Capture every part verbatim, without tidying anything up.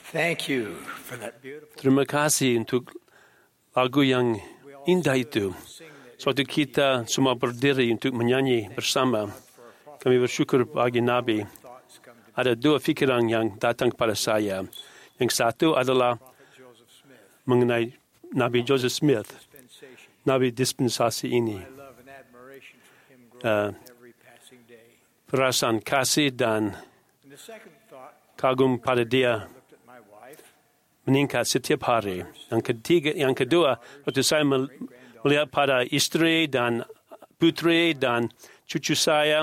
Thank you for that beautiful. Terima kasih untuk lagu yang indah itu. Suatu kita semua berdiri untuk menyanyi bersama. Kami bersyukur bagi Nabi. Ada dua fikiran yang datang kepada saya. Yang satu adalah mengenai Nabi Joseph Smith, Nabi dispensasi ini. Uh, perasaan kasih dan kagum pada dia meningkat setiap hari. Yang ketiga, yang kedua, waktu saya melihat pada istri dan putri dan cucu saya,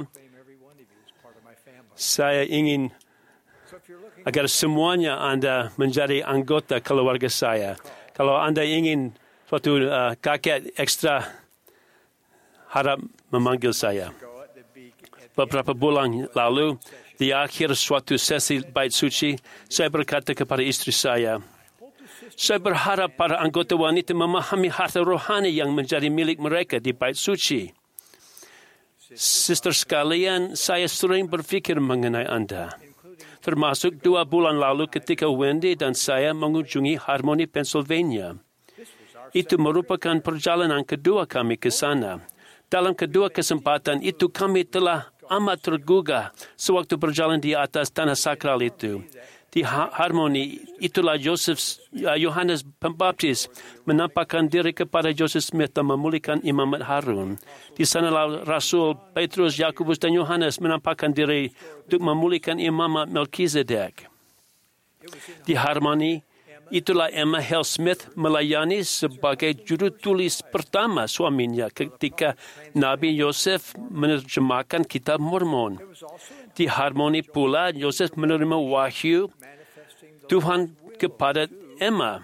saya ingin agar semuanya Anda menjadi anggota keluarga saya. Kalau Anda ingin suatu uh, kakek ekstra, harap memanggil saya. Beberapa bulan lalu, di akhir suatu sesi bait suci, saya berkata kepada istri saya, saya berharap para anggota wanita memahami harta rohani yang menjadi milik mereka di bait suci. Sister sekalian, saya sering berfikir mengenai Anda. Termasuk dua bulan lalu ketika Wendy dan saya mengunjungi Harmony, Pennsylvania. Itu merupakan perjalanan kedua kami ke sana. Dalam kedua kesempatan itu kami telah amat tergugah sewaktu berjalan di atas tanah sakral itu. Di Harmony, itulah Joseph, Yohanes Pembaptis menampakkan diri kepada Joseph Smith dan memulihkan Imamat Harun. Di sanalah Rasul Petrus, Yakobus dan Yohanes menampakkan diri untuk memulihkan Imamat Melkizedek. Di Harmony, itulah Emma Hale Smith melayani sebagai juru tulis pertama suaminya ketika Nabi Yosef menerjemahkan kitab Mormon. Di Harmony pula, Yosef menerima wahyu Tuhan kepada Emma.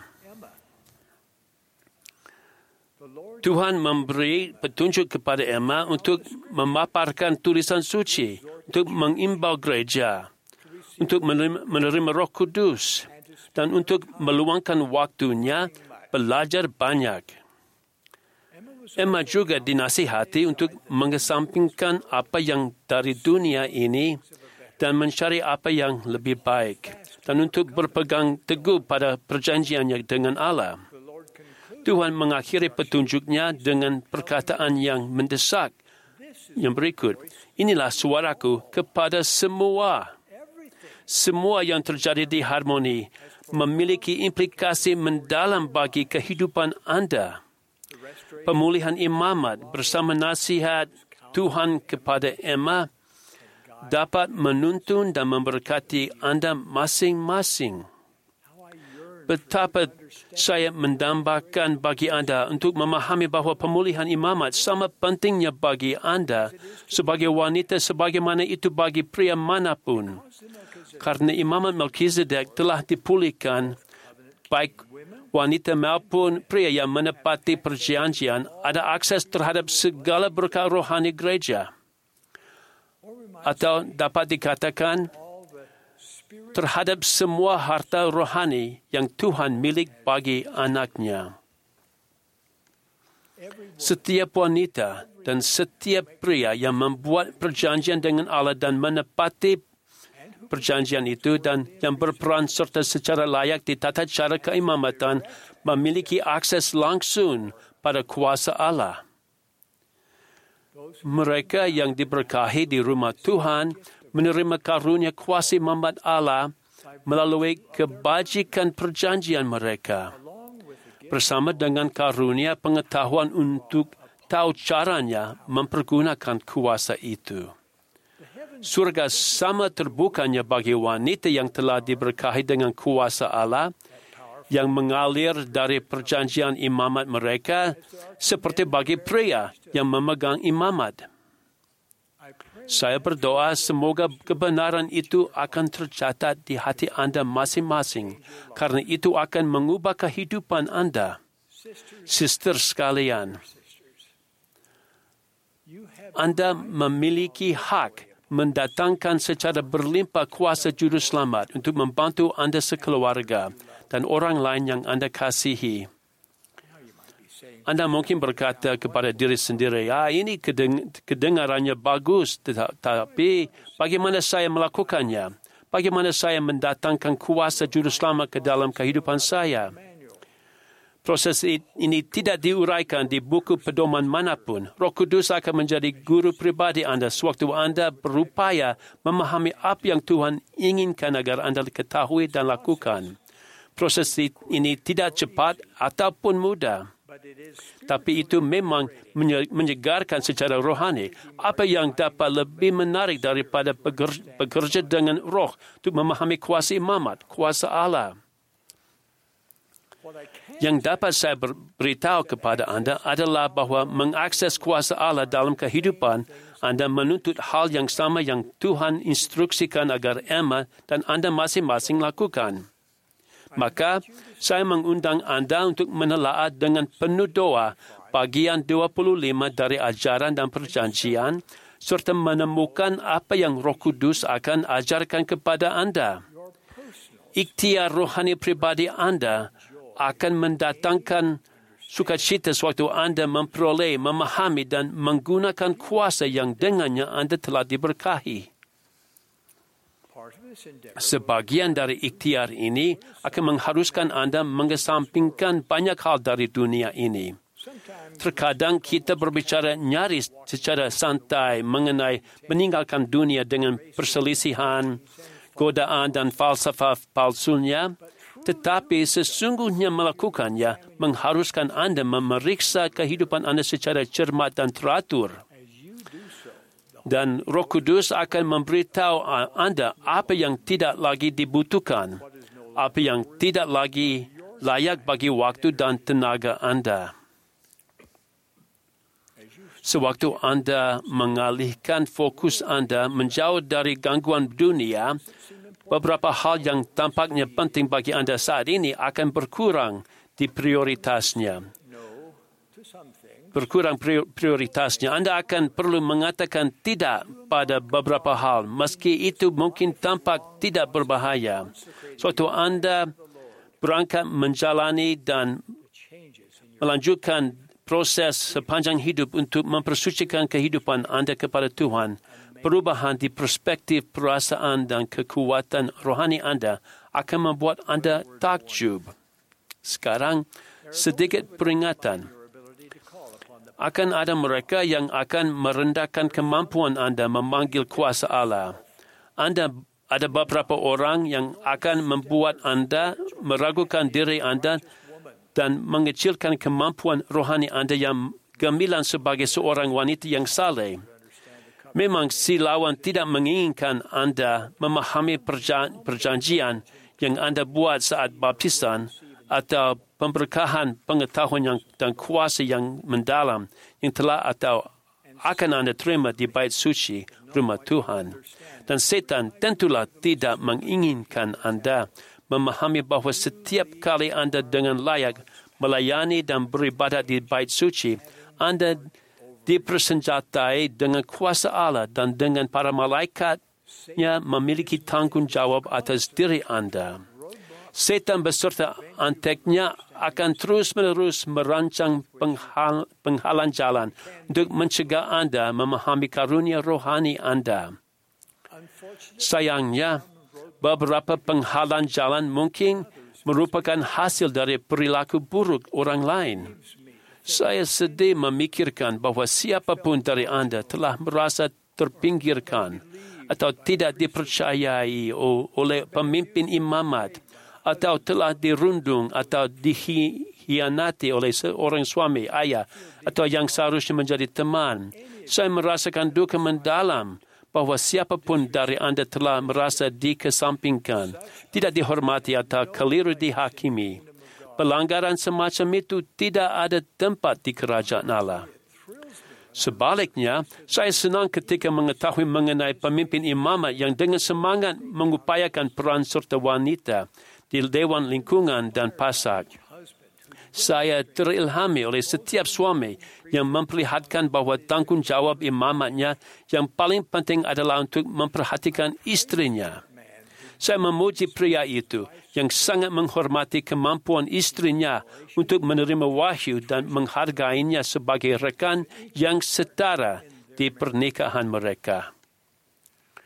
Tuhan memberi petunjuk kepada Emma untuk memaparkan tulisan suci, untuk mengimbau gereja, untuk menerima, menerima Roh Kudus, dan untuk meluangkan waktunya belajar banyak. Emma juga dinasihati untuk mengesampingkan apa yang dari dunia ini dan mencari apa yang lebih baik, dan untuk berpegang teguh pada perjanjiannya dengan Allah. Tuhan mengakhiri petunjuknya dengan perkataan yang mendesak yang berikut. Inilah suaraku kepada semua. Semua yang terjadi di Harmony memiliki implikasi mendalam bagi kehidupan Anda. Pemulihan imamat bersama nasihat Tuhan kepada Emma dapat menuntun dan memberkati Anda masing-masing. Betapa saya mendambakan bagi Anda untuk memahami bahawa pemulihan imamat sama pentingnya bagi Anda sebagai wanita sebagaimana itu bagi pria manapun. Karena imamat Melkizedek telah dipulihkan, baik wanita maupun pria yang menepati perjanjian ada akses terhadap segala berkat rohani gereja. Atau dapat dikatakan terhadap semua harta rohani yang Tuhan milik bagi anaknya. Setiap wanita dan setiap pria yang membuat perjanjian dengan Allah dan menepati perjanjian itu dan yang berperan serta secara layak di tata cara keimamatan memiliki akses langsung pada kuasa Allah. Mereka yang diberkahi di rumah Tuhan menerima karunia kuasa imamat Allah melalui kebajikan perjanjian mereka, bersama dengan karunia pengetahuan untuk tahu caranya mempergunakan kuasa itu. Surga sama terbukanya bagi wanita yang telah diberkahi dengan kuasa Allah yang mengalir dari perjanjian imamat mereka seperti bagi pria yang memegang imamat. Saya berdoa semoga kebenaran itu akan tercatat di hati Anda masing-masing karena itu akan mengubah kehidupan Anda. Sister sekalian, Anda memiliki hak mendatangkan secara berlimpah kuasa juru selamat untuk membantu Anda sekeluarga dan orang lain yang Anda kasihi. Anda mungkin berkata kepada diri sendiri, ah, ini kedeng- kedengarannya bagus, tetapi bagaimana saya melakukannya? bagaimana saya mendatangkan kuasa juru selamat ke dalam kehidupan saya. Proses ini tidak diuraikan di buku pedoman manapun. Roh Kudus akan menjadi guru pribadi Anda sewaktu Anda berupaya memahami apa yang Tuhan inginkan agar Anda ketahui dan lakukan. Proses ini tidak cepat ataupun mudah, tapi itu memang menyegarkan secara rohani. Apa yang dapat lebih menarik daripada bekerja dengan roh untuk memahami kuasa imamat, kuasa Allah. Yang dapat saya beritahu kepada Anda adalah bahawa mengakses kuasa Allah dalam kehidupan Anda menuntut hal yang sama yang Tuhan instruksikan agar Emma dan Anda masing-masing lakukan. Maka, saya mengundang Anda untuk menelaah dengan penuh doa bagian dua puluh lima dari ajaran dan perjanjian serta menemukan apa yang Roh Kudus akan ajarkan kepada Anda. Ikhtiar rohani pribadi Anda akan mendatangkan sukacita sewaktu Anda memperoleh, memahami dan menggunakan kuasa yang dengannya Anda telah diberkahi. Sebagian dari ikhtiar ini akan mengharuskan Anda mengesampingkan banyak hal dari dunia ini. Terkadang kita berbicara nyaris secara santai mengenai meninggalkan dunia dengan perselisihan, godaan dan falsafah palsunya, tetapi sesungguhnya melakukannya mengharuskan Anda memeriksa kehidupan Anda secara cermat dan teratur. Dan Roh Kudus akan memberitahu Anda apa yang tidak lagi dibutuhkan, apa yang tidak lagi layak bagi waktu dan tenaga Anda. Sewaktu Anda mengalihkan fokus Anda menjauh dari gangguan dunia, beberapa hal yang tampaknya penting bagi Anda saat ini akan berkurang di prioritasnya. Berkurang prioritasnya. Anda akan perlu mengatakan tidak pada beberapa hal, meski itu mungkin tampak tidak berbahaya. Suatu Anda berangkat menjalani dan melanjutkan proses sepanjang hidup untuk mempersucikan kehidupan Anda kepada Tuhan, perubahan di perspektif perasaan dan kekuatan rohani Anda akan membuat Anda takjub. Sekarang, sedikit peringatan. Akan ada mereka yang akan merendahkan kemampuan Anda memanggil kuasa Allah. Anda ada beberapa orang yang akan membuat Anda meragukan diri Anda dan mengecilkan kemampuan rohani Anda yang gemilang sebagai seorang wanita yang saleh. Memang si lawan tidak menginginkan Anda memahami perjanjian yang Anda buat saat baptisan atau pemberkahan pengetahuan yang, dan kuasa yang mendalam yang telah atau akan Anda terima di bait suci rumah Tuhan. Dan setan tentulah tidak menginginkan Anda memahami bahawa setiap kali Anda dengan layak melayani dan beribadat di bait suci, Anda dipersenjatai dengan kuasa Allah dan dengan para malaikatnya memiliki tanggungjawab atas diri Anda. Setan beserta anteknya akan terus-menerus merancang penghal, penghalang jalan untuk mencegah Anda memahami karunia rohani Anda. Sayangnya, beberapa penghalang jalan mungkin merupakan hasil dari perilaku buruk orang lain. Saya sedih memikirkan bahawa siapapun dari Anda telah merasa terpinggirkan atau tidak dipercayai oleh pemimpin imamat, atau telah dirundung atau dikhianati oleh seorang suami, ayah, atau yang seharusnya menjadi teman. Saya merasakan duka mendalam bahawa siapapun dari Anda telah merasa dikesampingkan, tidak dihormati atau keliru dihakimi. Pelanggaran semacam itu tidak ada tempat di kerajaan Allah. Sebaliknya, saya senang ketika mengetahui mengenai pemimpin imamat yang dengan semangat mengupayakan peran serta wanita di Dewan Lingkungan dan Pasak. Saya terilhami oleh setiap suami yang memperlihatkan bahawa tanggungjawab imamatnya yang paling penting adalah untuk memperhatikan istrinya. Saya memuji pria itu yang sangat menghormati kemampuan istrinya untuk menerima wahyu dan menghargainya sebagai rekan yang setara di pernikahan mereka.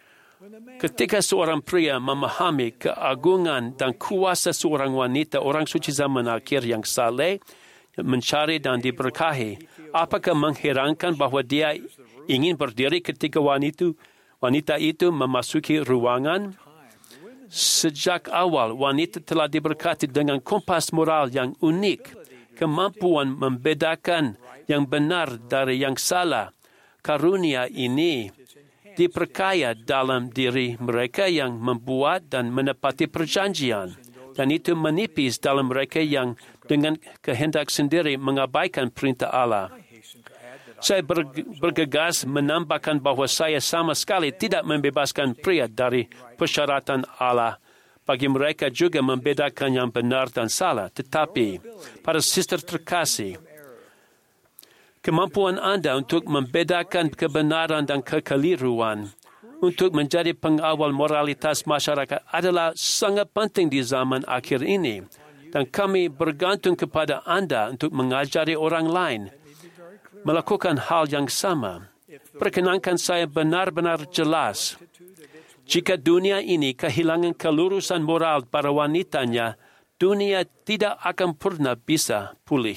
Ketika seorang pria memahami keagungan dan kuasa seorang wanita orang suci zaman akhir yang saleh, mencari dan diberkahi, apakah mengherankan bahawa dia ingin berdiri ketika wanita, wanita itu memasuki ruangan? Sejak awal, wanita telah diberkati dengan kompas moral yang unik, kemampuan membedakan yang benar dari yang salah. Karunia ini diperkaya dalam diri mereka yang membuat dan menepati perjanjian, dan itu menipis dalam mereka yang dengan kehendak sendiri mengabaikan perintah Allah. Saya bergegas menambahkan bahawa saya sama sekali tidak membebaskan pria dari persyaratan Allah. Bagi mereka juga membedakan yang benar dan salah. Tetapi, para sister terkasih, kemampuan anda untuk membedakan kebenaran dan kekeliruan, untuk menjadi pengawal moralitas masyarakat adalah sangat penting di zaman akhir ini. Dan kami bergantung kepada anda untuk mengajari orang lain melakukan hal yang sama. Perkenankan saya benar-benar jelas. Jika dunia ini kehilangan kelurusan moral para wanitanya, dunia tidak akan pernah bisa pulih.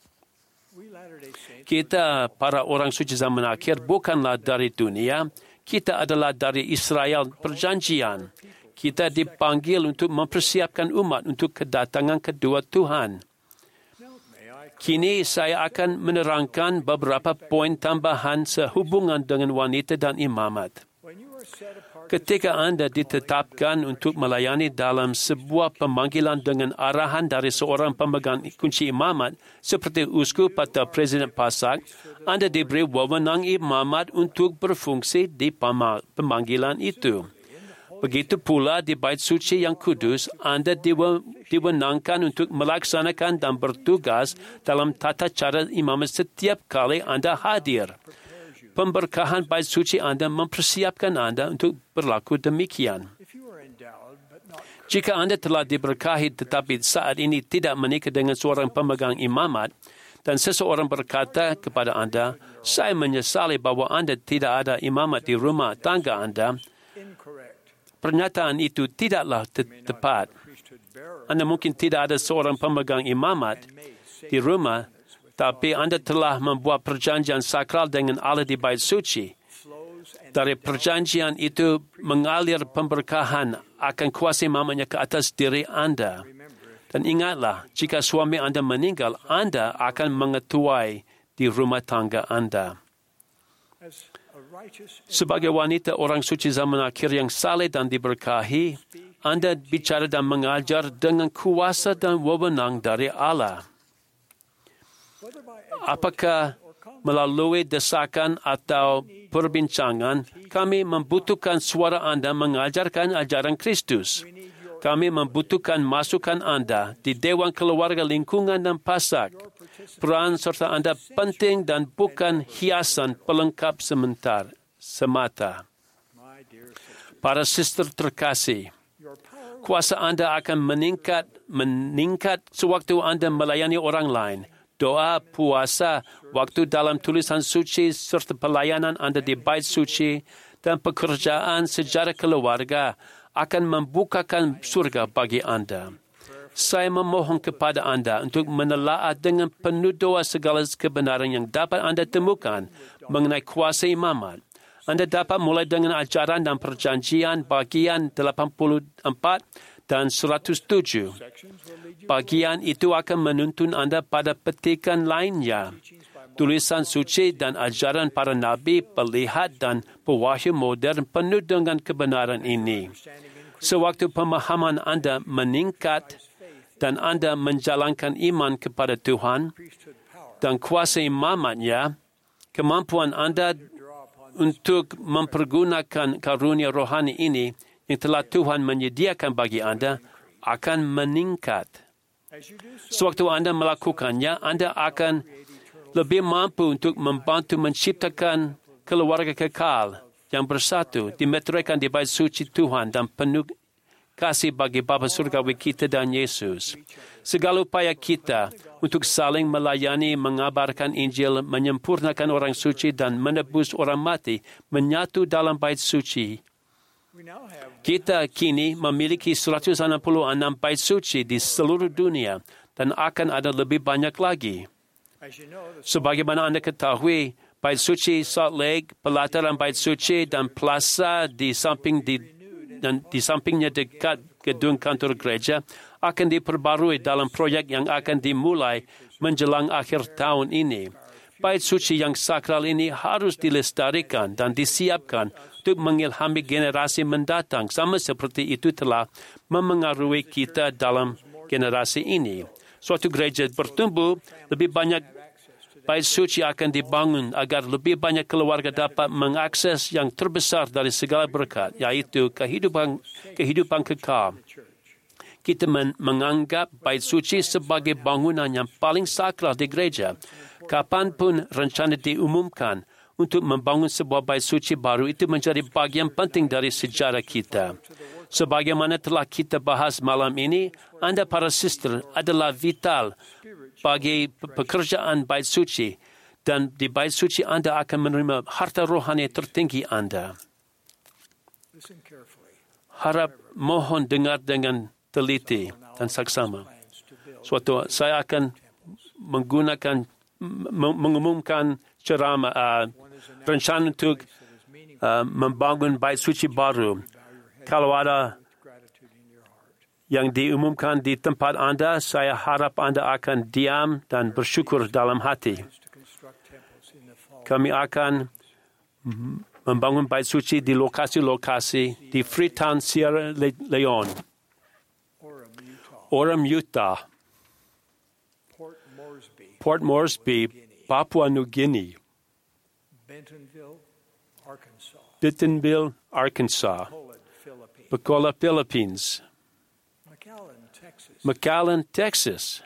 Kita, para orang suci zaman akhir, bukanlah dari dunia. Kita adalah dari Israel perjanjian. Kita dipanggil untuk mempersiapkan umat untuk kedatangan kedua Tuhan. Kini saya akan menerangkan beberapa poin tambahan sehubungan dengan wanita dan imamat. Ketika anda ditetapkan untuk melayani dalam sebuah pemanggilan dengan arahan dari seorang pemegang kunci imamat, seperti uskup atau presiden pasak, anda diberi wewenang imamat untuk berfungsi di pemanggilan itu. Begitu pula di bait suci yang kudus, anda diwenangkan untuk melaksanakan dan bertugas dalam tata cara imamat setiap kali anda hadir. Pemberkahan bait suci anda mempersiapkan anda untuk berlaku demikian. Jika anda telah diberkahi tetapi saat ini tidak menikah dengan seorang pemegang imamat, dan seseorang berkata kepada anda, saya menyesali bahawa anda tidak ada imamat di rumah tangga anda, pernyataan itu tidaklah te- tepat. Anda mungkin tidak ada seorang pemegang imamat di rumah, tapi anda telah membuat perjanjian sakral dengan Allah di bait suci. Dari perjanjian itu mengalir pemberkahan akan kuasa imamatnya ke atas diri anda. Dan ingatlah, jika suami anda meninggal, anda akan mengetuai di rumah tangga anda. Sebagai wanita orang suci zaman akhir yang saleh dan diberkahi, anda bicara dan mengajar dengan kuasa dan wewenang dari Allah. Apakah melalui desakan atau perbincangan, kami membutuhkan suara anda mengajarkan ajaran Kristus. Kami membutuhkan masukan anda di Dewan Keluarga Lingkungan dan Pasak. Peran serta anda penting dan bukan hiasan pelengkap sementar, semata. Para sister terkasih, kuasa anda akan meningkat, meningkat sewaktu anda melayani orang lain. Doa, puasa, waktu dalam tulisan suci serta pelayanan anda di bait suci dan pekerjaan sejarah keluarga akan membukakan surga bagi anda. Saya memohon kepada anda untuk menelaah dengan penuh doa segala kebenaran yang dapat anda temukan mengenai kuasa imamat. Anda dapat mulai dengan ajaran dan perjanjian bagian lapan puluh empat dan seratus tujuh. Bagian itu akan menuntun anda pada petikan lainnya. Tulisan suci dan ajaran para nabi, pelihat dan pewahyu modern penuh dengan kebenaran ini. Sewaktu pemahaman anda meningkat dan anda menjalankan iman kepada Tuhan dan kuasa imamatnya, kemampuan anda untuk mempergunakan karunia rohani ini yang telah Tuhan menyediakan bagi anda akan meningkat. Sewaktu anda melakukannya, anda akan lebih mampu untuk membantu menciptakan keluarga kekal yang bersatu, dimeteraikan di bait suci Tuhan dan penuh kasih bagi Bapa Surgawi kita dan Yesus. Segala upaya kita untuk saling melayani, mengabarkan Injil, menyempurnakan orang suci dan menebus orang mati menyatu dalam bait suci. Kita kini memiliki seratus enam puluh enam bait suci di seluruh dunia dan akan ada lebih banyak lagi. Sebagaimana Anda ketahui, bait suci Salt Lake, pelataran bait suci dan plaza di samping di dan di sampingnya dekat gedung kantor gereja akan diperbarui dalam proyek yang akan dimulai menjelang akhir tahun ini. Bait suci yang sakral ini harus dilestarikan dan disiapkan untuk mengilhami generasi mendatang, sama seperti itu telah memengaruhi kita dalam generasi ini. Suatu gereja bertumbuh, lebih banyak bait suci akan dibangun agar lebih banyak keluarga dapat mengakses yang terbesar dari segala berkat, yaitu kehidupan kehidupan kekal. Kita men- menganggap bait suci sebagai bangunan yang paling sakral di gereja. Kapanpun rencana diumumkan untuk membangun sebuah bait suci baru, itu menjadi bagian penting dari sejarah kita. Sebagaimana telah kita bahas malam ini, anda para sister adalah vital bagi pekerjaan bait suci, dan di bait suci anda akan menerima harta rohani tertinggi anda. Harap mohon dengar dengan teliti dan saksama. Suatu saya akan menggunakan mengumumkan ceramah uh, rencana untuk uh, membangun bait suci baru. Kalau ada yang diumumkan di tempat anda, saya harap anda akan diam dan bersyukur dalam hati. Kami akan membangun bait suci di lokasi-lokasi di Freetown, Sierra Leone, Orem, Utah, Port Moresby, Papua New Guinea, Bentonville, Arkansas, Bacola, Philippines, McAllen, Texas,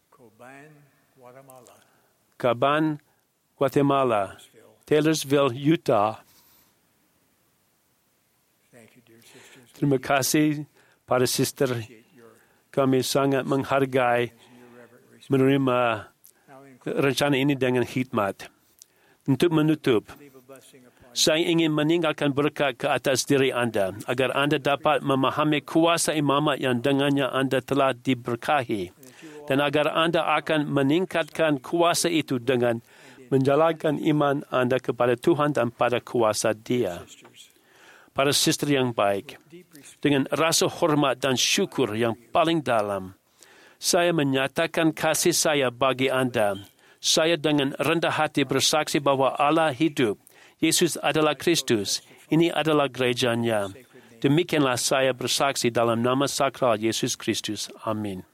Caban, Guatemala, Taylorsville, Utah. Terima kasih para sister. Kami sangat menghargai menerima rencana ini dengan khidmat. Untuk menutup, saya ingin meninggalkan berkat ke atas diri anda, agar anda dapat memahami kuasa imamat yang dengannya anda telah diberkahi, dan agar anda akan meningkatkan kuasa itu dengan menjalankan iman anda kepada Tuhan dan pada kuasa Dia. Para sister yang baik, dengan rasa hormat dan syukur yang paling dalam, saya menyatakan kasih saya bagi anda. Saya dengan rendah hati bersaksi bahwa Allah hidup. Yesus adalah Kristus. Ini adalah gerejanya. Demikianlah saya bersaksi dalam nama sakral Yesus Kristus. Amin.